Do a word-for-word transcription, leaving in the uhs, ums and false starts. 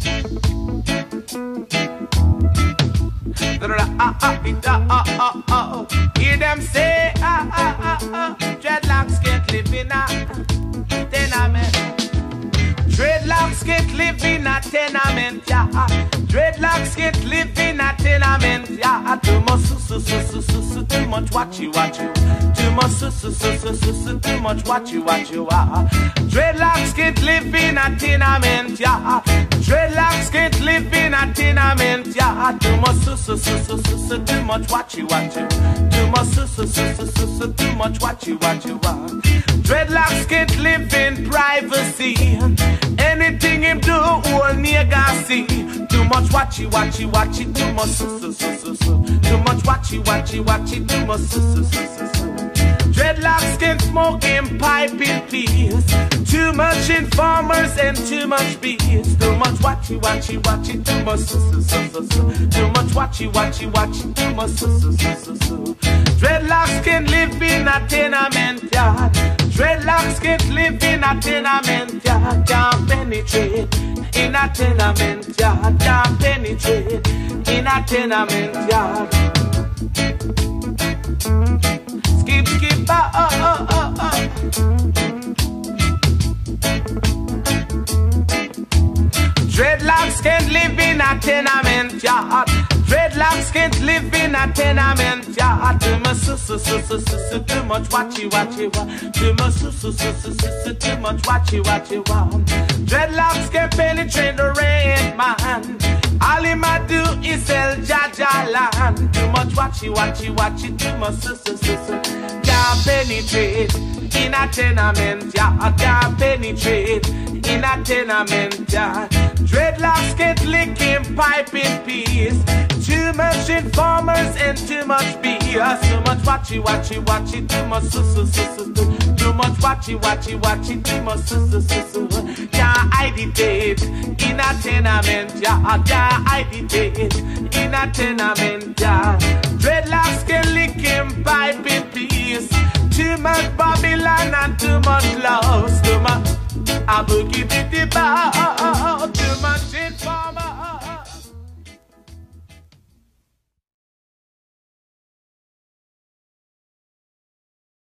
Hear them say, ah, ah, ah, ah, dreadlocks can't live in a tenement. Dreadlocks can't live in a tenement, yeah. Dreadlocks can't live in a tenement, yeah. Too much, su, su, su, su, su, su, too much, watchy, watchy. Too much, su, su, su, su, su, su, too much, watchy, watchy, ah. Dreadlocks can't live in a tenement, yeah. Dreadlocks can't live in a tenement, yeah. Too much, su, su, su, su, su, su, too much, watchy, watchy. Too much, su, su, su, su, su, su, too much, watchy, watchy, ah. Dreadlocks can't live in privacy. Anything him do, all nigga see. Too much watchy, watchy, watchy, too much su, su, su, su, su. Too much watchy, watchy, watchy, too much su, su, su, su, su. Dreadlocks can smoke in pipe in peace. Too much informers and too much bees. Too much watchy, watchy, watchy, too much su, su, su, su, su. Too much watchy, watchy, watchy, too much su, su, su, su, su. Dreadlocks can live in a tenement yard. Dreadlocks can't live in a tenement yard. Can't penetrate in a tenement yard. Can't penetrate in a tenement yard. Skip, skip, oh, oh, oh, oh, oh. Dreadlocks can't live in a tenement yard. Dreadlocks can't live in a tenement yard. Too much su su su su su su, too much watchy watchy wa. Too much su su su su su su, too much watchy watchy wa. Dreadlocks can penetrate the rain, man. All he might do is sell Jaja land. Too much watchy watchy watchy, too much su su su su. Can't penetrate in a tenement yard. Can't penetrate in a tenement yard. Dreadlocks can't lick him pipe in peace. Too much informers and too much B S. Too much watchy watchy watchy, too much su su su su. Too much watchy watchy watchy, too much su su su su. Can't hide it in a tenement, yeah. Can't hide it in a tenement, yeah. Dreadlocks can lick him pipe in peace. Too much Babylon and too much love. Too much a boogie bitty bow.